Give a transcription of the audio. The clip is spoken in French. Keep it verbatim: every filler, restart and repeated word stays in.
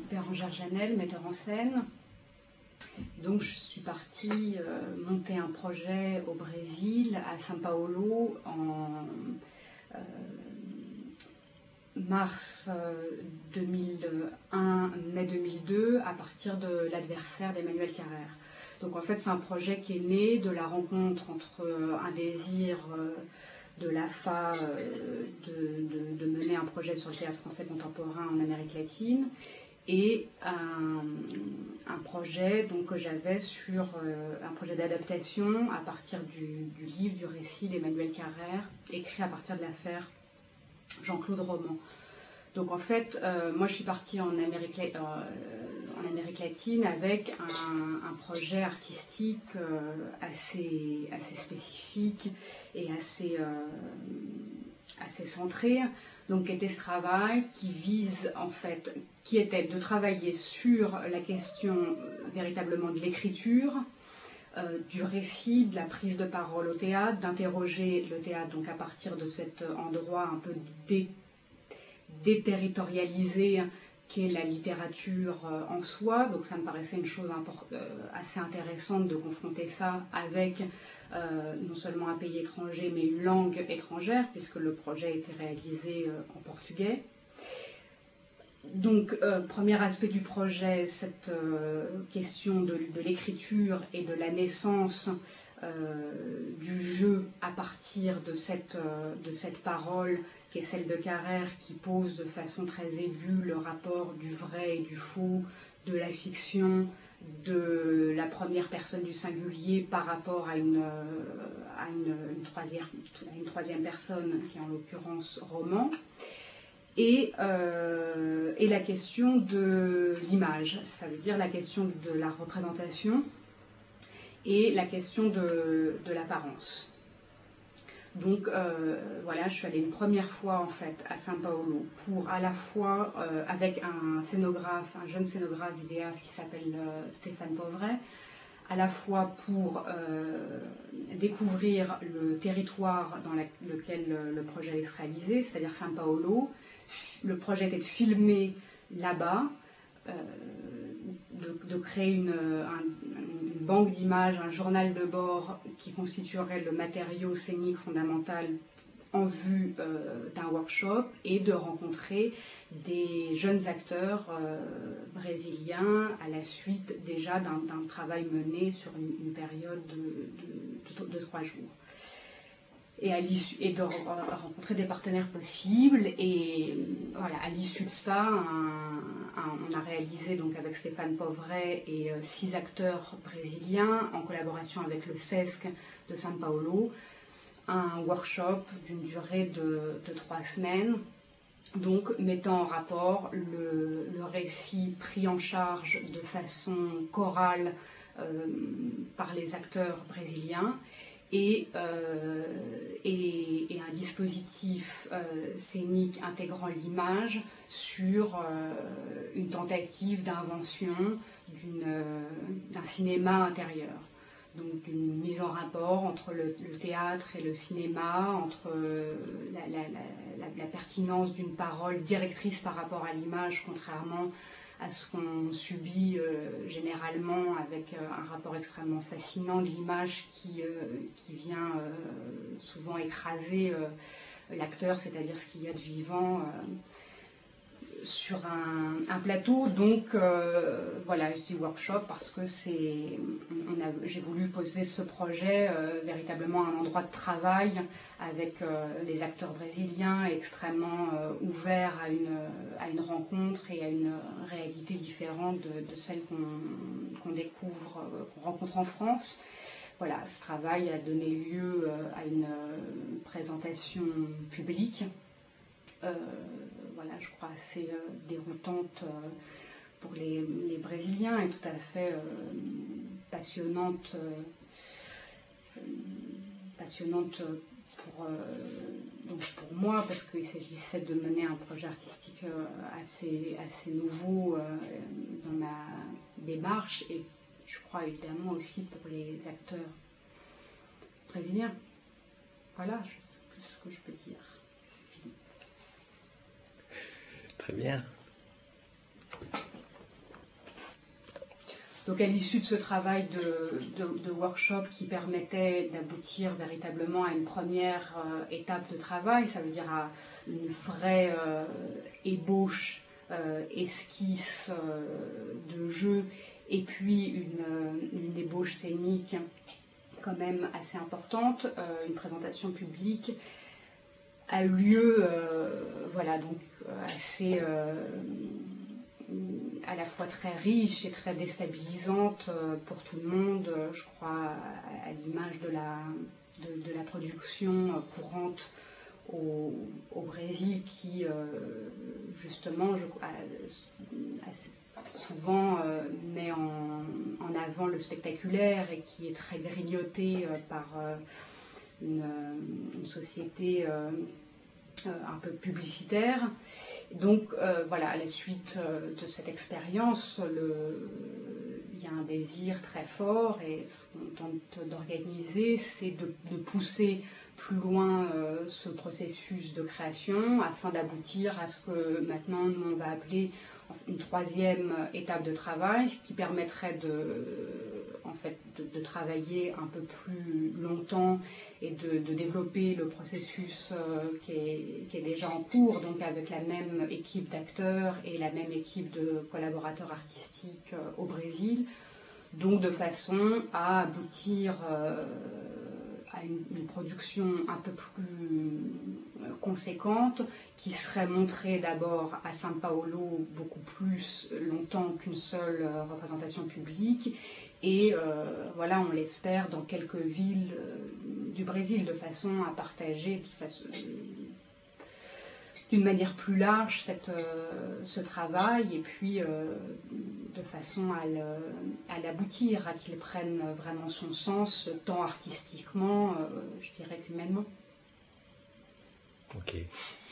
Bérangère Janel, metteur en scène. Donc je suis partie euh, monter un projet au Brésil, à São Paulo, en euh, mars deux mille un, mai deux mille deux, à partir de l'adversaire d'Emmanuel Carrère. Donc en fait c'est un projet qui est né de la rencontre entre euh, un désir euh, de l'A F A euh, de, de, de mener un projet sur le théâtre français contemporain en Amérique latine, et un, un projet donc, que j'avais sur euh, un projet d'adaptation à partir du, du livre, du récit d'Emmanuel Carrère, écrit à partir de l'affaire Jean-Claude Roman. Donc en fait, euh, moi je suis partie en Amérique, euh, en Amérique latine avec un, un projet artistique euh, assez, assez spécifique et assez, euh, assez centré. Donc qui était ce travail qui vise en fait, qui était de travailler sur la question véritablement de l'écriture, euh, du récit, de la prise de parole au théâtre, d'interroger le théâtre donc à partir de cet endroit un peu dé, déterritorialisé qu'est la littérature euh, en soi. Donc ça me paraissait une chose euh, assez intéressante de confronter ça avec euh, non seulement un pays étranger mais une langue étrangère, puisque le projet était réalisé euh, en portugais. Donc, euh, premier aspect du projet, cette euh, question de, de l'écriture et de la naissance euh, du jeu à partir de cette, euh, de cette parole qui est celle de Carrère, qui pose de façon très aiguë le rapport du vrai et du faux, de la fiction, de la première personne du singulier par rapport à une, à une, une, troisième, à une troisième personne, qui est en l'occurrence roman. Et, euh, et la question de l'image, ça veut dire la question de la représentation et la question de, de l'apparence. Donc euh, voilà, je suis allée une première fois en fait à São Paulo pour à la fois euh, avec un scénographe, un jeune scénographe vidéaste qui s'appelle euh, Stéphane Povray, à la fois pour euh, découvrir le territoire dans la, lequel le, le projet allait se réaliser, c'est-à-dire São Paulo. Le projet était de filmer là-bas, euh, de, de créer une, un, une banque d'images, un journal de bord qui constituerait le matériau scénique fondamental en vue euh, d'un workshop, et de rencontrer des jeunes acteurs euh, brésiliens à la suite déjà d'un travail mené sur une, une période de, de, de, de trois jours. Et, à et de rencontrer des partenaires possibles. Et voilà, à l'issue de ça, un, un, on a réalisé donc avec Stéphane Povray et euh, six acteurs brésiliens, en collaboration avec le C E S C de São Paulo, un workshop d'une durée de, de trois semaines, donc mettant en rapport le, le récit pris en charge de façon chorale euh, par les acteurs brésiliens, Et, euh, et, et un dispositif euh, scénique intégrant l'image sur euh, une tentative d'invention euh, d'un cinéma intérieur. Donc une mise en rapport entre le, le théâtre et le cinéma, entre euh, la, la, la, la pertinence d'une parole directrice par rapport à l'image, contrairement à ce qu'on subit euh, généralement, avec euh, un rapport extrêmement fascinant de l'image qui, euh, qui vient euh, souvent écraser euh, l'acteur, c'est-à-dire ce qu'il y a de vivant euh, sur un, un plateau. Donc euh, voilà, je dis workshop parce que c'est, j'ai voulu poser ce projet euh, véritablement un endroit de travail avec euh, les acteurs brésiliens, extrêmement euh, ouverts à une, à une rencontre et à une réalité différente de, de celle qu'on qu'on découvre, euh, qu'on rencontre en France. Voilà, ce travail a donné lieu euh, à une euh, présentation publique, euh, voilà, je crois assez euh, déroutante euh, pour les, les Brésiliens, et tout à fait euh, passionnante, euh, passionnante pour, euh, donc pour moi, parce qu'il s'agissait de mener un projet artistique euh, assez, assez nouveau euh, dans ma démarche, et je crois évidemment aussi pour les acteurs brésiliens. Voilà ce que je peux dire. Très bien. Donc à l'issue de ce travail de, de, de workshop qui permettait d'aboutir véritablement à une première euh, étape de travail, ça veut dire à une vraie euh, ébauche, euh, esquisse euh, de jeu, et puis une, une ébauche scénique quand même assez importante, euh, une présentation publique, a eu lieu, euh, voilà, donc assez... Euh, à la fois très riche et très déstabilisante pour tout le monde, je crois, à l'image de la, de, de la production courante au, au Brésil qui, justement, je, assez souvent met en, en avant le spectaculaire et qui est très grignoté par une, une société un peu publicitaire. Donc euh, voilà, à la suite euh, de cette expérience, il y a un désir très fort et ce qu'on tente d'organiser, c'est de, de pousser plus loin euh, ce processus de création afin d'aboutir à ce que maintenant nous on va appeler une troisième étape de travail, ce qui permettrait de, en fait, de, de travailler un peu plus longtemps et de, de développer le processus euh, qui, est, qui est déjà en cours, donc avec la même équipe d'acteurs et la même équipe de collaborateurs artistiques euh, au Brésil, donc de façon à aboutir euh, à une, une production un peu plus conséquente qui serait montrée d'abord à São Paulo beaucoup plus longtemps qu'une seule euh, représentation publique et euh, voilà, on l'espère dans quelques villes euh, du Brésil de façon à partager d'une manière plus large cette, euh, ce travail et puis euh, de façon à l'aboutir, à qu'il prenne vraiment son sens tant artistiquement, euh, je dirais qu'humainement. Ok.